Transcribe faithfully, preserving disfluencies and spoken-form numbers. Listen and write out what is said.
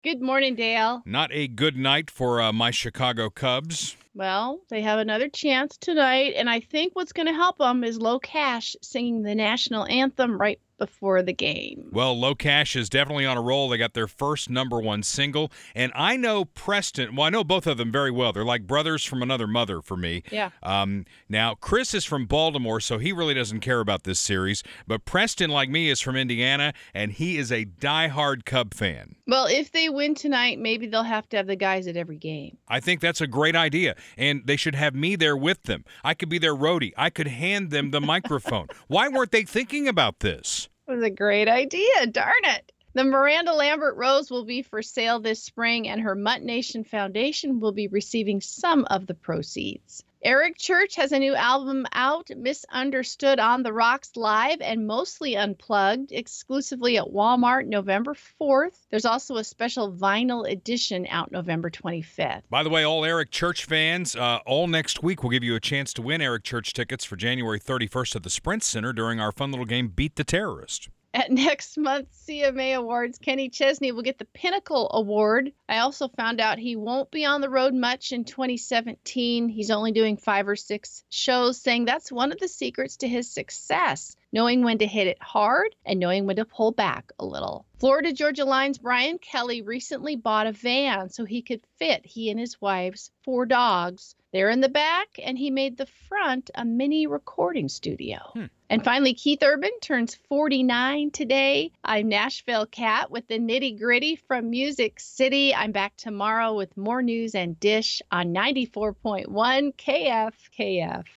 Good morning, Dale. Not a good night for uh, my Chicago Cubs. Well, they have another chance tonight, and I think what's going to help them is Low Cash singing the national anthem right before the game. Well, Low Cash is definitely on a roll. They got their first number one single. And I know Preston, well, I know both of them very well. They're like brothers from another mother for me. Yeah. Um, now, Chris is from Baltimore, so he really doesn't care about this series. But Preston, like me, is from Indiana, and he is a diehard Cub fan. Well, if they win tonight, maybe they'll have to have the guys at every game. I think that's a great idea, and they should have me there with them. I could be their roadie. I could hand them the microphone. Why weren't they thinking about this? It was a great idea. Darn it. The Miranda Lambert Rose will be for sale this spring, and her Mutt Nation Foundation will be receiving some of the proceeds. Eric Church has a new album out, Misunderstood on the Rocks Live and Mostly Unplugged, exclusively at Walmart November fourth. There's also a special vinyl edition out November twenty-fifth. By the way, all Eric Church fans, uh, all next week we'll give you a chance to win Eric Church tickets for January thirty-first at the Sprint Center during our fun little game, Beat the Terrorist. At next month's C M A Awards, Kenny Chesney will get the Pinnacle Award. I also found out he won't be on the road much in twenty seventeen. He's only doing five or six shows, saying that's one of the secrets to his success, knowing when to hit it hard and knowing when to pull back a little. Florida Georgia Line's Brian Kelly recently bought a van so he could fit he and his wife's four dogs. They're in the back, and he made the front a mini recording studio. Hmm. And finally, Keith Urban turns forty-nine today. I'm Nashville Cat with the nitty gritty from Music City. I'm back tomorrow with more news and dish on ninety-four point one K F K F.